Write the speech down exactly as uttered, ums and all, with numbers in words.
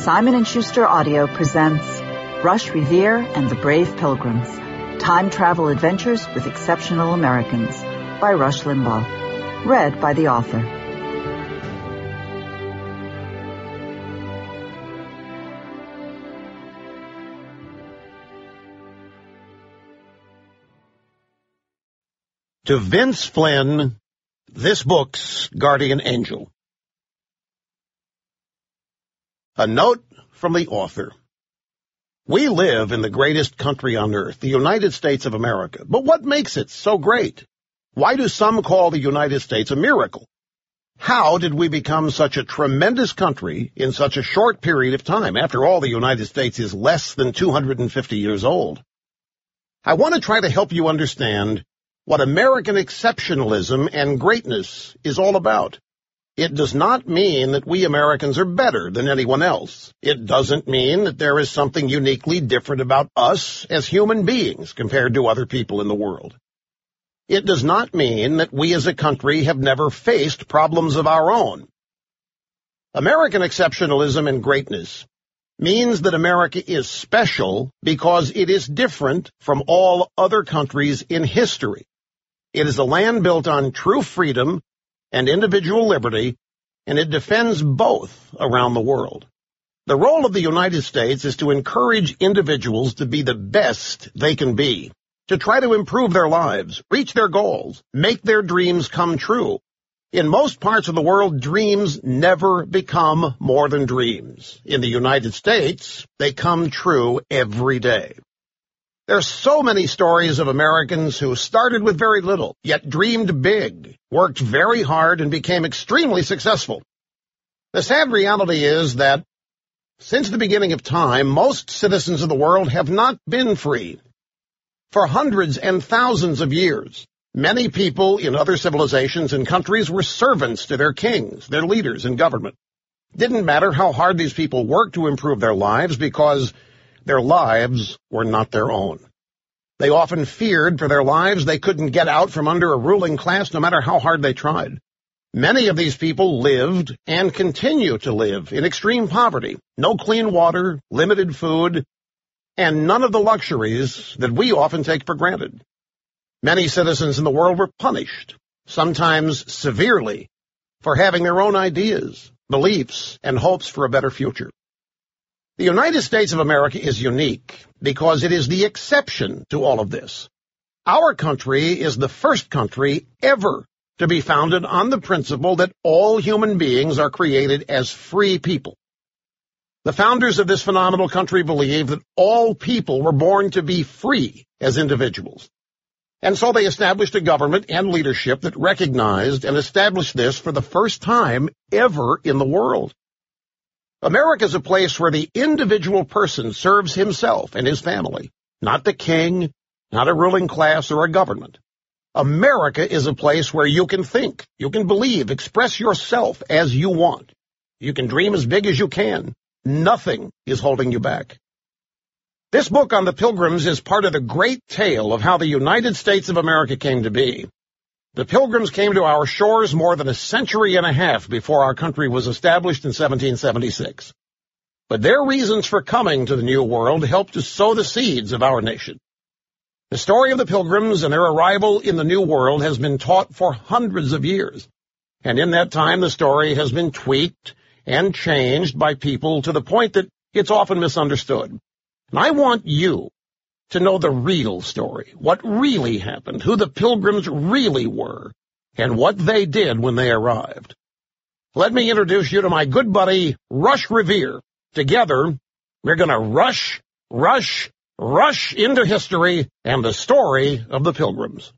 Simon and Schuster Audio presents Rush Revere and the Brave Pilgrims, Time Travel Adventures with Exceptional Americans by Rush Limbaugh. Read by the author. To Vince Flynn, this book's guardian angel. A note from the author. We live in the greatest country on earth, the United States of America. But what makes it so great? Why do some call the United States a miracle? How did we become such a tremendous country in such a short period of time? After all, the United States is less than two hundred fifty years old. I want to try to help you understand what American exceptionalism and greatness is all about. It does not mean that we Americans are better than anyone else. It doesn't mean that there is something uniquely different about us as human beings compared to other people in the world. It does not mean that we as a country have never faced problems of our own. American exceptionalism and greatness means that America is special because it is different from all other countries in history. It is a land built on true freedom and individual liberty, and it defends both around the world. The role of the United States is to encourage individuals to be the best they can be, to try to improve their lives, reach their goals, make their dreams come true. In most parts of the world, dreams never become more than dreams. In the United States, they come true every day. There are so many stories of Americans who started with very little, yet dreamed big, worked very hard, and became extremely successful. The sad reality is that since the beginning of time, most citizens of the world have not been free. For hundreds and thousands of years, many people in other civilizations and countries were servants to their kings, their leaders, and government. It didn't matter how hard these people worked to improve their lives because their lives were not their own. They often feared for their lives. They couldn't get out from under a ruling class no matter how hard they tried. Many of these people lived and continue to live in extreme poverty, no clean water, limited food, and none of the luxuries that we often take for granted. Many citizens in the world were punished, sometimes severely, for having their own ideas, beliefs, and hopes for a better future. The United States of America is unique because it is the exception to all of this. Our country is the first country ever to be founded on the principle that all human beings are created as free people. The founders of this phenomenal country believed that all people were born to be free as individuals. And so they established a government and leadership that recognized and established this for the first time ever in the world. America is a place where the individual person serves himself and his family, not the king, not a ruling class or a government. America is a place where you can think, you can believe, express yourself as you want. You can dream as big as you can. Nothing is holding you back. This book on the Pilgrims is part of the great tale of how the United States of America came to be. The Pilgrims came to our shores more than a century and a half before our country was established in seventeen seventy-six. But their reasons for coming to the New World helped to sow the seeds of our nation. The story of the Pilgrims and their arrival in the New World has been taught for hundreds of years, and in that time the story has been tweaked and changed by people to the point that it's often misunderstood. And I want you to know the real story, what really happened, who the Pilgrims really were, and what they did when they arrived. Let me introduce you to my good buddy, Rush Revere. Together, we're going to rush, rush, rush into history and the story of the Pilgrims.